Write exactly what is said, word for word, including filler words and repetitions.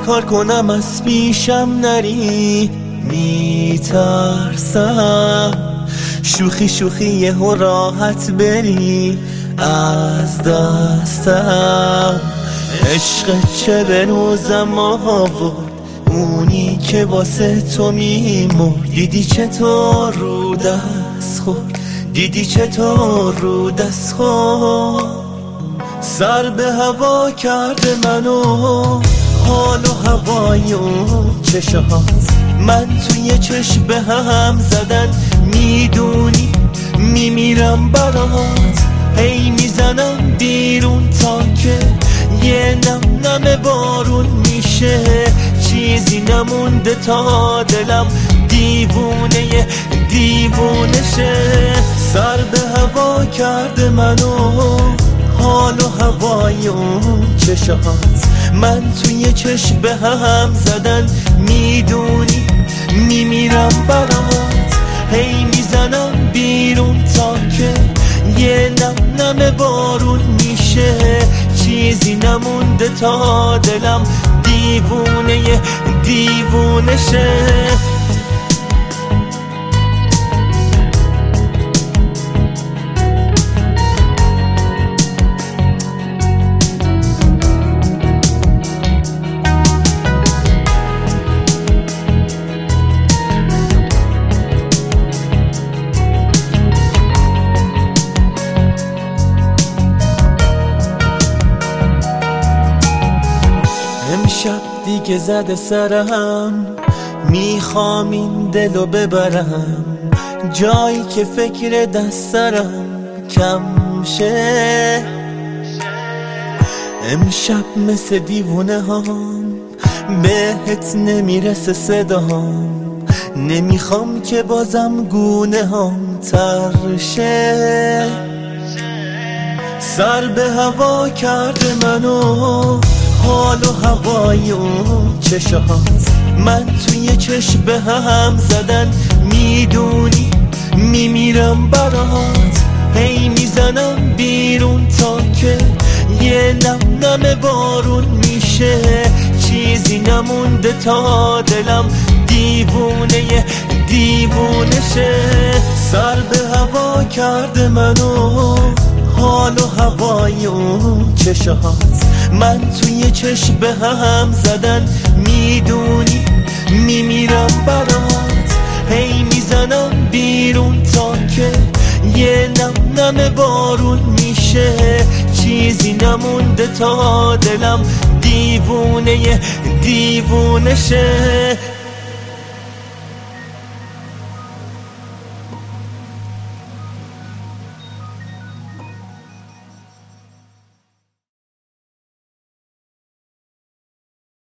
چیکار کنم از پیشم نری، میترسم شوخی شوخی یهو راحت بری از دستم. عشق چه به روزم آورد، اونی که واسه تو میمرد. دیدی چطور رو دست خورد، دیدی چطور رو دست خورد. سر به هوا کرده منو، حال و هوای اون چشات من توی چشم به هم زدن. میدونی میمیرم برات، هی میزنم بیرون تا که یه نم نم بارون میشه. چیزی نمونده تا دلم دیوونه دیوونه شه. سر به هوا کرده منو، حال و هوای اون چشات من توی چشم به هم زدن. میدونی میمیرم برات، هی میزنم بیرون تا که یه نم نم بارون میشه. چیزی نمونده تا دلم دیوونه دیوونه شه. امشب دیگه زده سرم، میخوام این دلو ببرم جایی که فکر دست سرم کم شه. امشب مثل دیوونه هم بهت نمیرسه صدام، نمیخوام که بازم گونه هم ترشه. سر به هوا کرده منو، حال و هوای اون چشات من توی چشم به هم زدن. میدونی میمیرم برات، هی میزنم بیرون تا که یه نم نم بارون میشه. چیزی نمونده تا دلم دیوونه دیوونه شه. سر به هوا کرده منو، حال و هوای اون چشات من توی چشم به هم زدن. میدونی میمیرم برات، هی میزنم بیرون تا که یه نم نم بارون میشه. چیزی نمونده تا دلم دیوونه دیوونه شه.